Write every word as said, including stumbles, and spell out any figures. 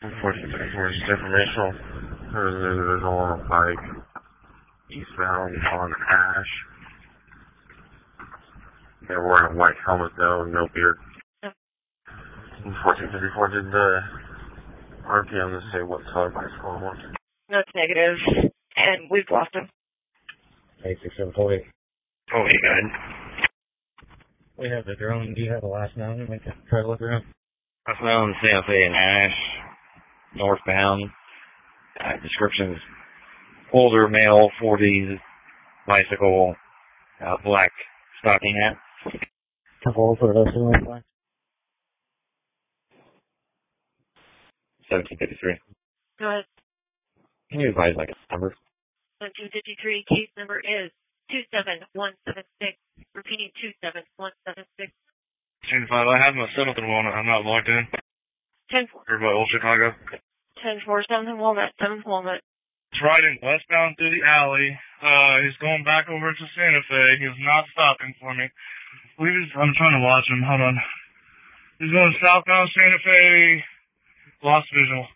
Unfortunately, for just informational, there's an individual on a bike, eastbound on Ash. They're wearing a white helmet though, no beard. fourteen fifty-four, did the R P M say what color bicycle it was? No, it's negative, and we've lost him. eight six seven four eight. Oh, hey, good. We have the drone. Do you have the last mountain? We can try to look around. Last mountain, Santa Fe and Ash, northbound. Uh, descriptions, older male, forties, bicycle, uh, black stocking hat. Couple for those two ones. seventeen fifty-three. Go ahead. Can you advise like a number? seventeen fifty-three, case number is two seven one seven six. Repeating, two seven one seven six. ten five, I have my Senator on it. I'm not logged in. ten four. Or by Old Chicago. ten four, seventh Walnut, seventh Walnut. He's riding westbound through the alley. Uh, he's going back over to Santa Fe. He's not stopping for me. We just, I'm trying to watch him. Hold on. He's going southbound Santa Fe. Lost visual.